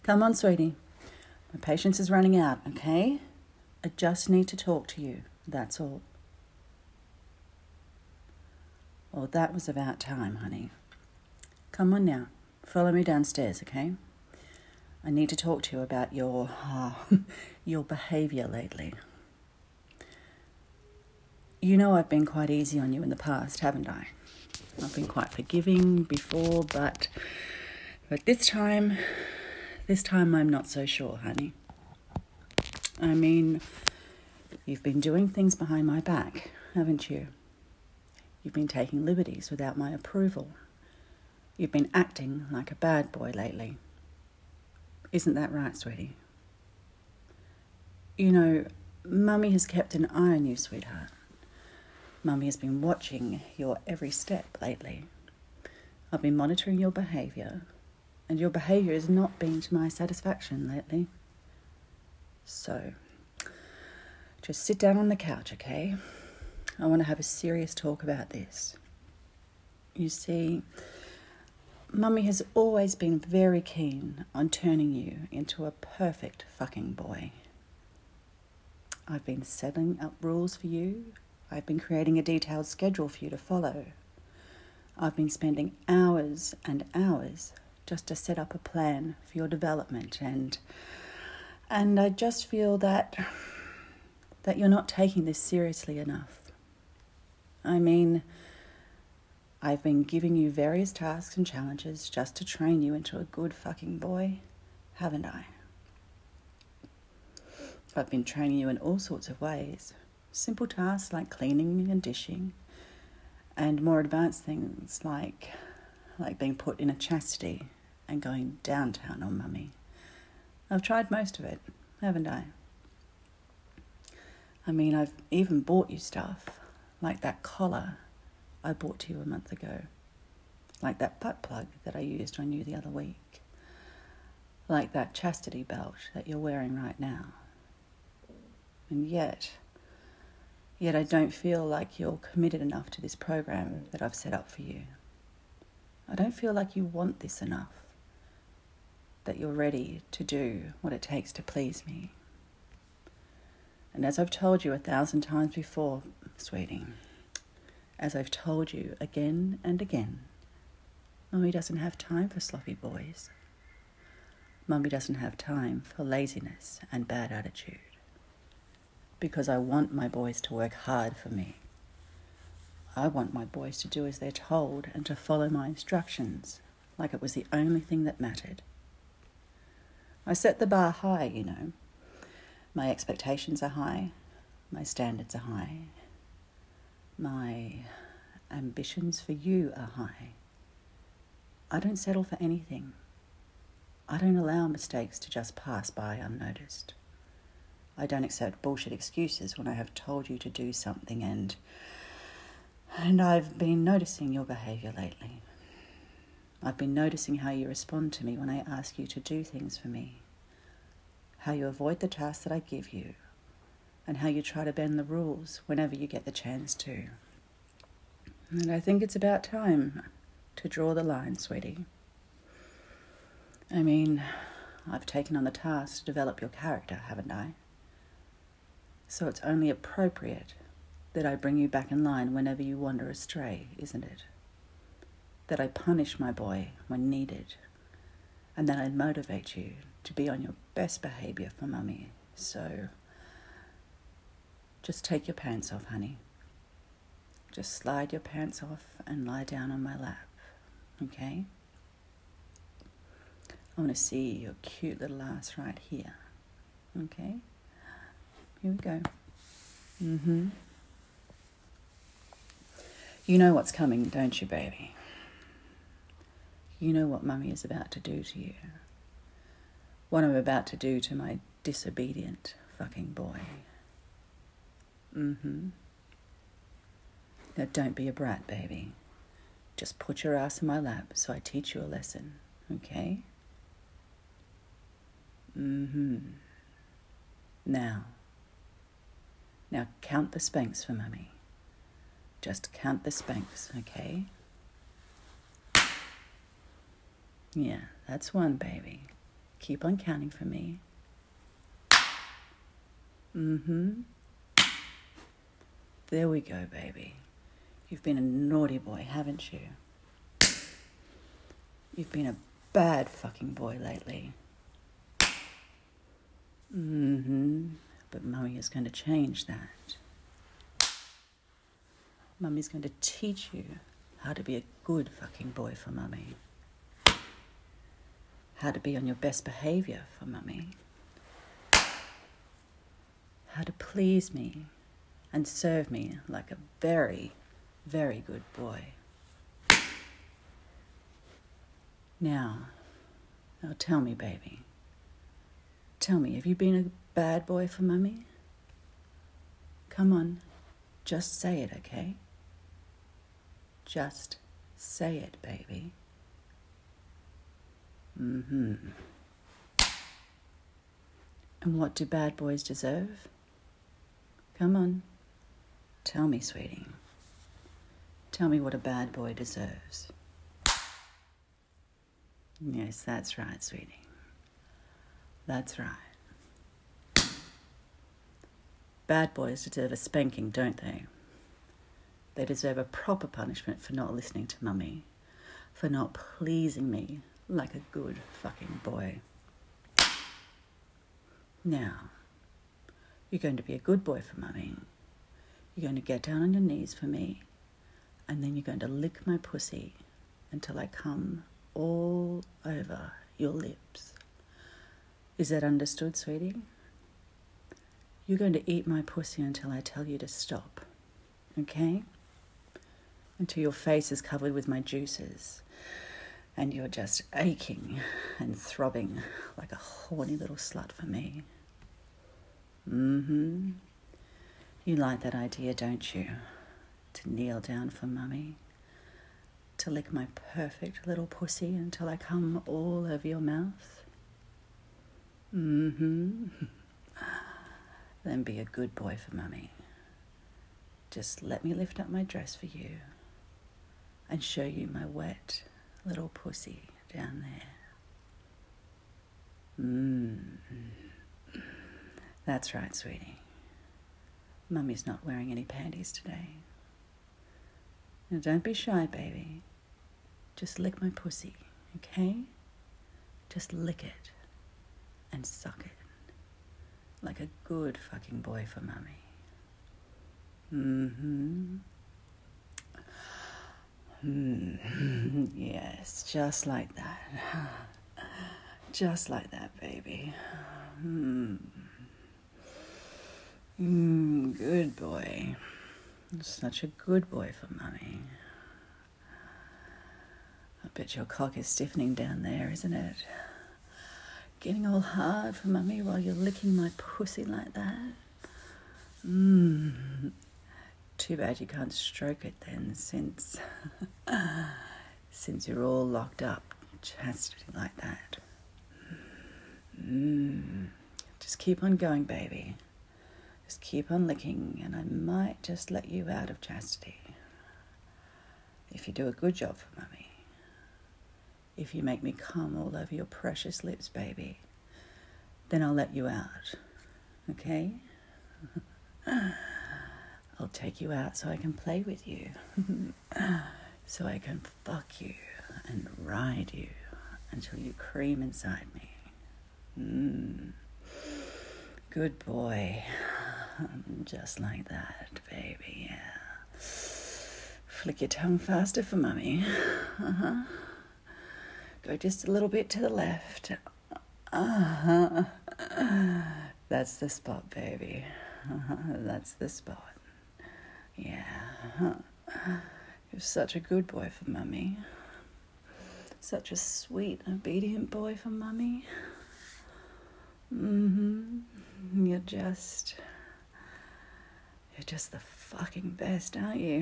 Come on, sweetie. My patience is running out, okay? I just need to talk to you, that's all. Well, that was about time, honey. Come on now, follow me downstairs, okay? I need to talk to you about your behaviour lately. You know I've been quite easy on you in the past, haven't I? I've been quite forgiving before, but this time I'm not so sure, honey. I mean, you've been doing things behind my back, haven't you? You've been taking liberties without my approval. You've been acting like a bad boy lately. Isn't that right, sweetie? You know, Mummy has kept an eye on you, sweetheart. Mummy has been watching your every step lately. I've been monitoring your behaviour, and your behaviour has not been to my satisfaction lately. So, just sit down on the couch, okay? I want to have a serious talk about this. You see, Mummy has always been very keen on turning you into a perfect fucking boy. I've been setting up rules for you. I've been creating a detailed schedule for you to follow. I've been spending hours and hours just to set up a plan for your development, and I just feel that you're not taking this seriously enough. I mean, I've been giving you various tasks and challenges just to train you into a good fucking boy, haven't I? I've been training you in all sorts of ways. Simple tasks like cleaning and dishing, and more advanced things like being put in a chastity and going downtown on Mummy. I've tried most of it, haven't I? I mean, I've even bought you stuff, like that collar I bought to you a month ago, like that butt plug that I used on you the other week, like that chastity belt that you're wearing right now. And yet I don't feel like you're committed enough to this program that I've set up for you. I don't feel like you want this enough, that you're ready to do what it takes to please me. And as I've told you 1,000 times before, sweetie, as I've told you again and again, Mummy doesn't have time for sloppy boys. Mummy doesn't have time for laziness and bad attitude. Because I want my boys to work hard for me. I want my boys to do as they're told and to follow my instructions like it was the only thing that mattered. I set the bar high, you know. My expectations are high. My standards are high. My ambitions for you are high. I don't settle for anything. I don't allow mistakes to just pass by unnoticed. I don't accept bullshit excuses when I have told you to do something, and I've been noticing your behaviour lately. I've been noticing how you respond to me when I ask you to do things for me, how you avoid the tasks that I give you, and how you try to bend the rules whenever you get the chance to. And I think it's about time to draw the line, sweetie. I mean, I've taken on the task to develop your character, haven't I? So it's only appropriate that I bring you back in line whenever you wander astray, isn't it? That I punish my boy when needed, and that I motivate you to be on your best behaviour for Mummy. So just take your pants off, honey. Just slide your pants off and lie down on my lap, okay? I want to see your cute little ass right here, okay? Here we go. You know what's coming, don't you, baby? You know what Mummy is about to do to you. What I'm about to do to my disobedient fucking boy. Now don't be a brat, baby. Just put your ass in my lap so I teach you a lesson, okay? Now count the spanks for Mummy. Just count the spanks, okay? Yeah, that's one, baby. Keep on counting for me. There we go, baby. You've been a naughty boy, haven't you? You've been a bad fucking boy lately. But Mummy is going to change that. Mummy's going to teach you how to be a good fucking boy for Mummy. How to be on your best behaviour for Mummy. How to please me and serve me like a very, very good boy. Now tell me, baby. Tell me, have you been a bad boy for Mummy? Come on, just say it, okay? Just say it, baby. And what do bad boys deserve? Come on, tell me, sweetie. Tell me what a bad boy deserves. Yes, that's right, sweetie. That's right. Bad boys deserve a spanking, don't they? They deserve a proper punishment for not listening to Mummy, for not pleasing me like a good fucking boy. Now, you're going to be a good boy for Mummy. You're going to get down on your knees for me, and then you're going to lick my pussy until I come all over your lips. Is that understood, sweetie? You're going to eat my pussy until I tell you to stop, okay? Until your face is covered with my juices and you're just aching and throbbing like a horny little slut for me. You like that idea, don't you? To kneel down for Mummy, to lick my perfect little pussy until I come all over your mouth. Then be a good boy for Mummy. Just let me lift up my dress for you and show you my wet little pussy down there. That's right, sweetie. Mummy's not wearing any panties today. Now don't be shy, baby. Just lick my pussy, okay? Just lick it and suck it like a good fucking boy for Mummy. Yes, just like that. Just like that, baby. Good boy. Such a good boy for Mummy. I bet your cock is stiffening down there, isn't it? Getting all hard for Mummy while you're licking my pussy like that. Too bad you can't stroke it then, since you're all locked up, chastity like that. Just keep on going, baby. Just keep on licking, and I might just let you out of chastity. If you do a good job for Mummy. If you make me come all over your precious lips, baby, then I'll let you out. Okay? I'll take you out so I can play with you. So I can fuck you and ride you until you cream inside me. Good boy. Just like that, baby, yeah. Flick your tongue faster for Mummy. Go just a little bit to the left. That's the spot, baby. That's the spot. Yeah. You're such a good boy for Mummy. Such a sweet, obedient boy for Mummy. You're just the fucking best, aren't you?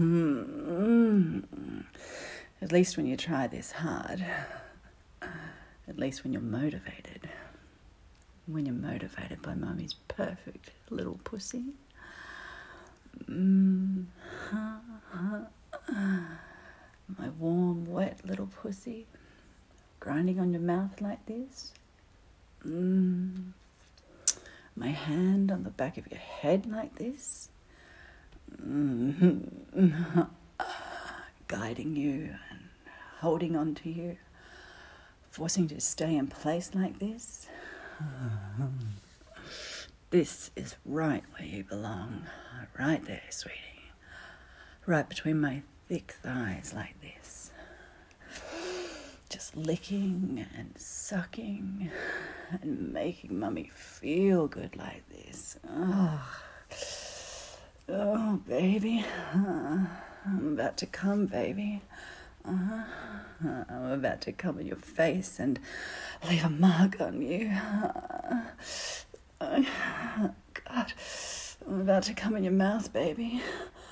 At least when you try this hard. At least when you're motivated. When you're motivated by Mummy's perfect little pussy. My warm, wet little pussy grinding on your mouth like this. My hand on the back of your head like this. Guiding you and holding on to you. Forcing you to stay in place like this. This is right where you belong. Right there, sweetie. Right between my thick thighs like this. Just licking and sucking and making mummy feel good like this. Oh, baby. I'm about to come, baby. I'm about to come on your face and leave a mark on you. God, I'm about to come in your mouth, baby.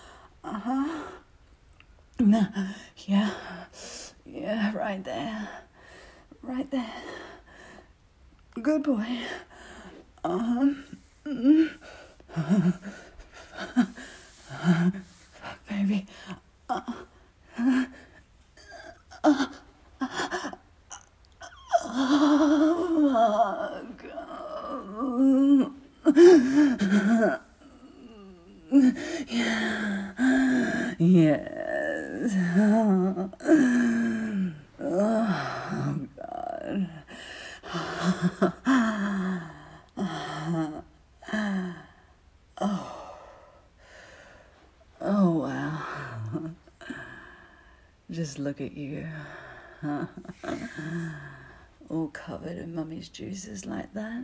Yeah, right there. Right there. Good boy. Fuck, baby. Oh, God. Yes. Oh, God. Oh, wow. Just look at you. All covered in mummy's juices like that.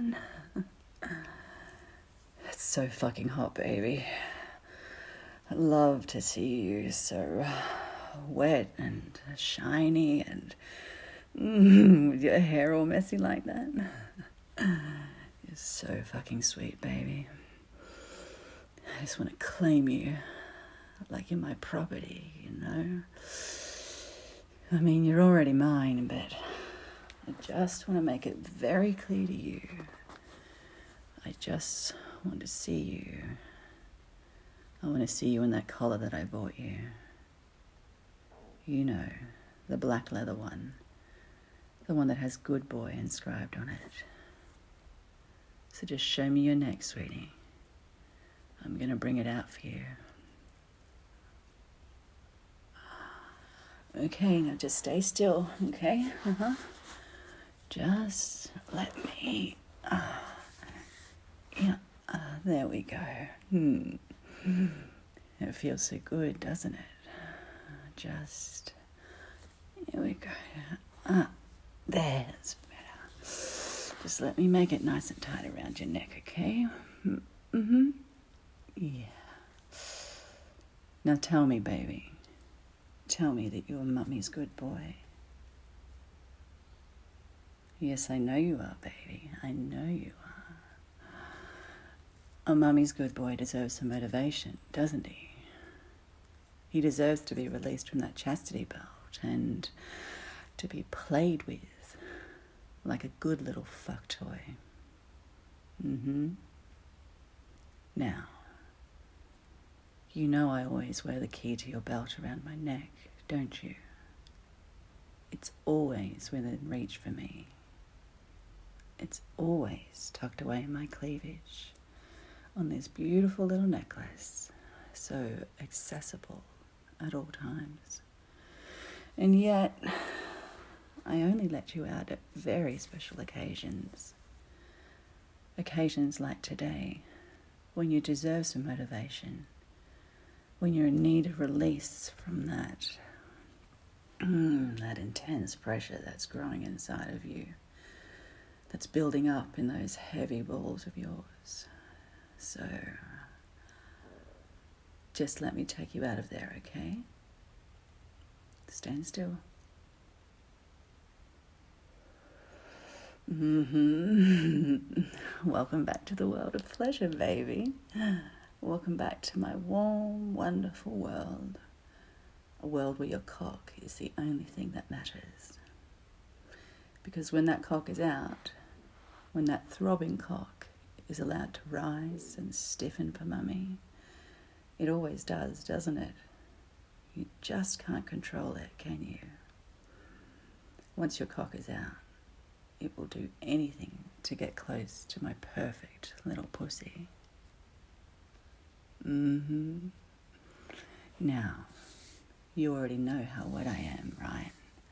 It's so fucking hot, baby. I love to see you so wet and shiny and with your hair all messy like that. You're so fucking sweet, baby. I just want to claim you like you're my property, you know? I mean, you're already mine, but I just want to make it very clear to you. I just want to see you. I want to see you in that collar that I bought you. You know, the black leather one. The one that has good boy inscribed on it. So just show me your neck, sweetie. I'm going to bring it out for you. Okay, now just stay still, okay? Just let me... there we go. It feels so good, doesn't it? Just... Here we go. There's better. Just let me make it nice and tight around your neck, okay? Yeah. Now tell me, baby. Tell me that you're Mummy's good boy. Yes, I know you are, baby. I know you are. A Mummy's good boy deserves some motivation, doesn't he? He deserves to be released from that chastity belt and to be played with like a good little fuck toy. Now, you know I always wear the key to your belt around my neck, don't you? It's always within reach for me. It's always tucked away in my cleavage on this beautiful little necklace, so accessible at all times. And yet, I only let you out at very special occasions. Occasions like today, when you deserve some motivation, when you're in need of release from that intense pressure that's growing inside of you, that's building up in those heavy balls of yours. So, just let me take you out of there, okay? Stand still. Welcome back to the world of pleasure, baby. Welcome back to my warm, wonderful world. A world where your cock is the only thing that matters. Because when that cock is out, when that throbbing cock is allowed to rise and stiffen for Mummy, it always does, doesn't it? You just can't control it, can you? Once your cock is out, it will do anything to get close to my perfect little pussy. Now, you already know how wet I am, right?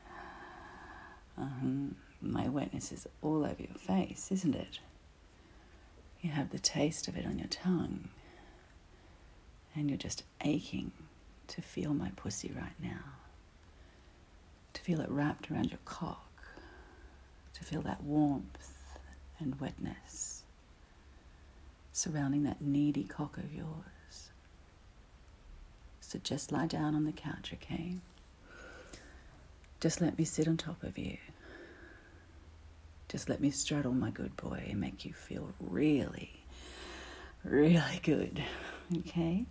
My wetness is all over your face, isn't it? You have the taste of it on your tongue. And you're just aching to feel my pussy right now. To feel it wrapped around your cock. To feel that warmth and wetness surrounding that needy cock of yours. So just lie down on the couch, okay? Just let me sit on top of you. Just let me straddle my good boy and make you feel really, really good, okay?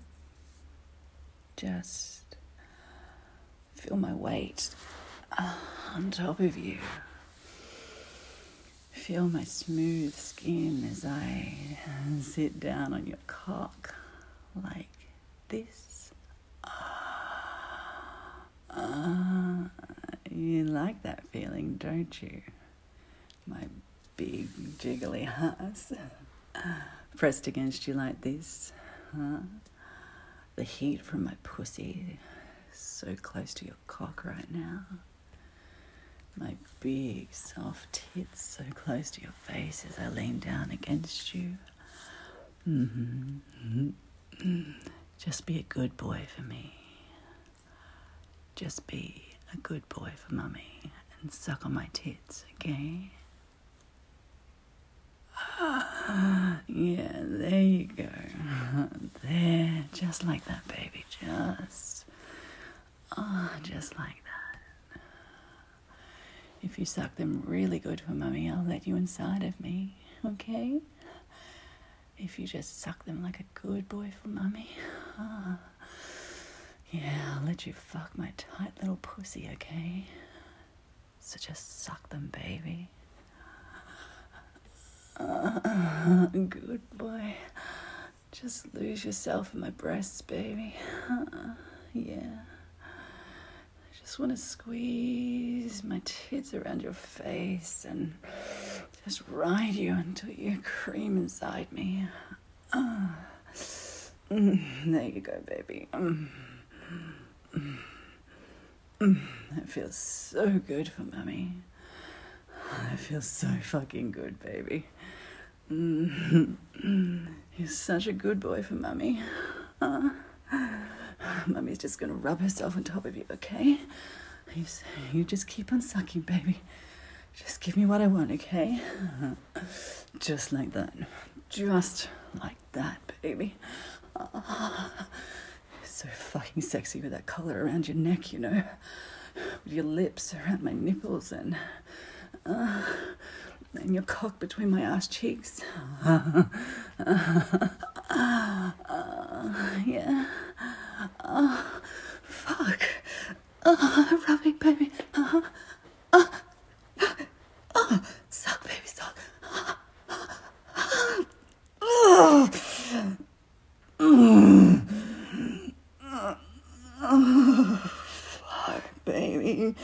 Just feel my weight on top of you. Feel my smooth skin as I sit down on your cock like this. You like that feeling, don't you? My big jiggly ass pressed against you like this. The heat from my pussy so close to your cock right now. My big soft tits so close to your face as I lean down against you. Just be a good boy for me. Just be a good boy for mummy and suck on my tits, okay? Yeah, there you go. There, just like that, baby. Just like that. If you suck them really good for mummy, I'll let you inside of me, okay? If you just suck them like a good boy for mummy, yeah, I'll let you fuck my tight little pussy, okay? So just suck them, baby. Good boy. Just lose yourself in my breasts, baby. Yeah. I just want to squeeze my tits around your face and just ride you until you cream inside me. There you go, baby. That feels so good for mummy. That feels so fucking good, baby. You're such a good boy for mummy. Mummy's just gonna rub herself on top of you, okay? You just keep on sucking, baby. Just give me what I want, okay? Just like that. Just like that, baby. So fucking sexy with that collar around your neck, you know? With your lips around my nipples and your cock between my ass cheeks. Yeah. Fuck. Rubbing, baby. Suck, baby, suck. Fuck, baby.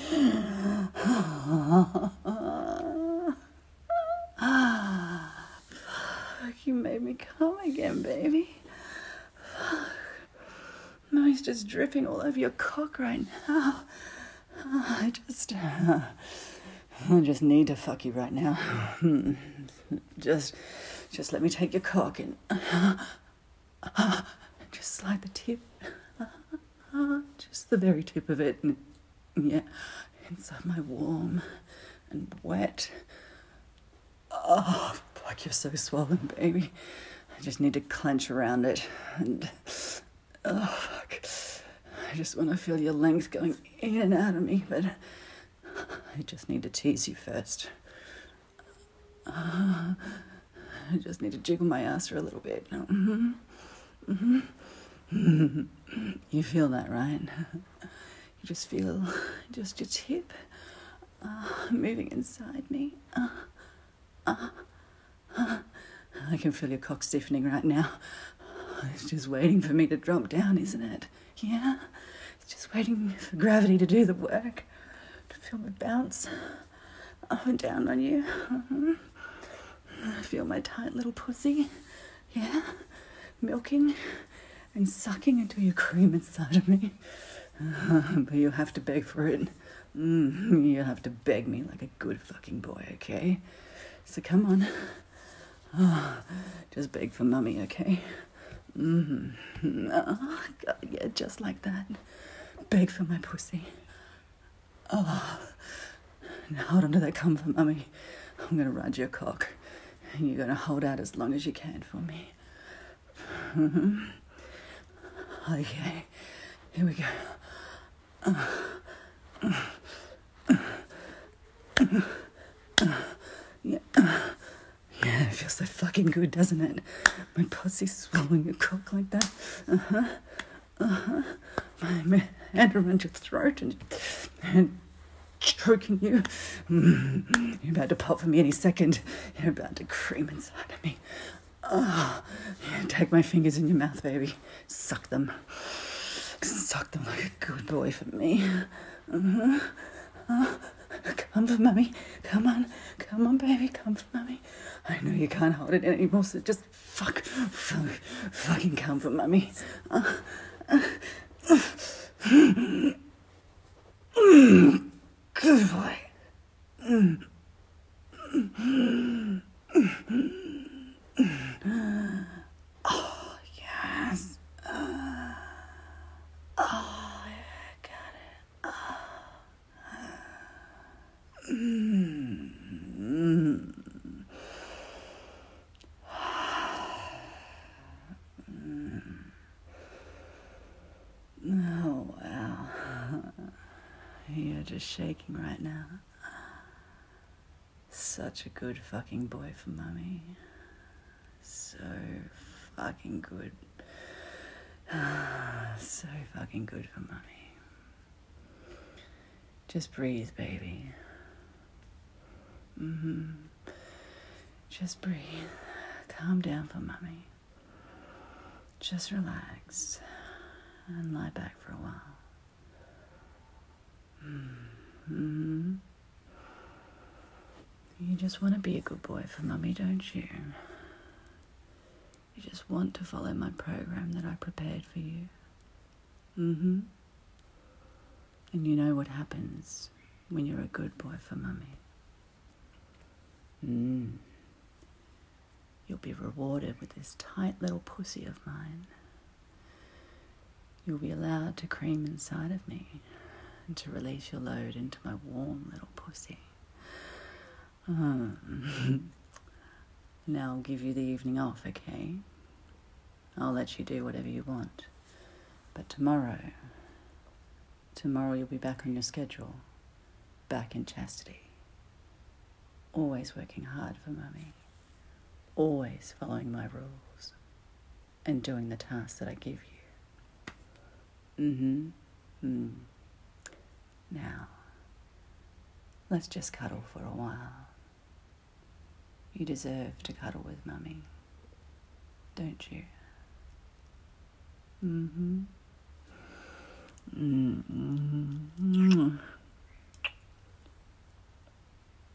You made me come again, baby. Fuck. Mommy's just dripping all over your cock right now. I just need to fuck you right now. Just let me take your cock and just slide the tip. Just the very tip of it. And, yeah, inside my warm and wet. Oh, fuck, you're so swollen, baby. I just need to clench around it. And, oh, fuck. I just want to feel your length going in and out of me, but I just need to tease you first. I just need to jiggle my ass for a little bit. You feel that, right? You just feel just your tip moving inside me. I can feel your cock stiffening right now. It's just waiting for me to drop down, isn't it? Yeah? It's just waiting for gravity to do the work. To feel me bounce up and down on you. Feel my tight little pussy? Yeah? Milking and sucking until you cream inside of me. But you have to beg for it. You have to beg me like a good fucking boy, okay? So come on. Just beg for mummy, okay? Oh, God, yeah, just like that. Beg for my pussy. Oh, now hold on to that cum for mummy. I'm going to ride your cock. And you're going to hold out as long as you can for me. Okay, here we go. Yeah. Yeah, it feels so fucking good, doesn't it? My pussy swallowing your cock like that. My hand around your throat and choking you. You're about to pop for me any second. You're about to cream inside of me. Yeah, take my fingers in your mouth, baby. Suck them. Suck them like a good boy for me. Come for mummy. Come on, baby. Come for mummy. I know you can't hold it anymore, so just fucking come for mummy. Good boy. Oh, yes. Oh, yeah, got it. Oh, wow. You're just shaking right now. Such a good fucking boy for mummy. So fucking good. So fucking good for mummy. Just breathe, baby. Just breathe. Calm down for mummy. Just relax and lie back for a while. You just want to be a good boy for mummy, don't you? You just want to follow my program that I prepared for you. And you know what happens when you're a good boy for mummy. You'll be rewarded with this tight little pussy of mine. You'll be allowed to cream inside of me and to release your load into my warm little pussy. Now I'll give you the evening off, okay? I'll let you do whatever you want. But tomorrow you'll be back on your schedule, back in chastity. Always working hard for mummy. Always following my rules and doing the tasks that I give you. Now, let's just cuddle for a while. You deserve to cuddle with mummy, don't you?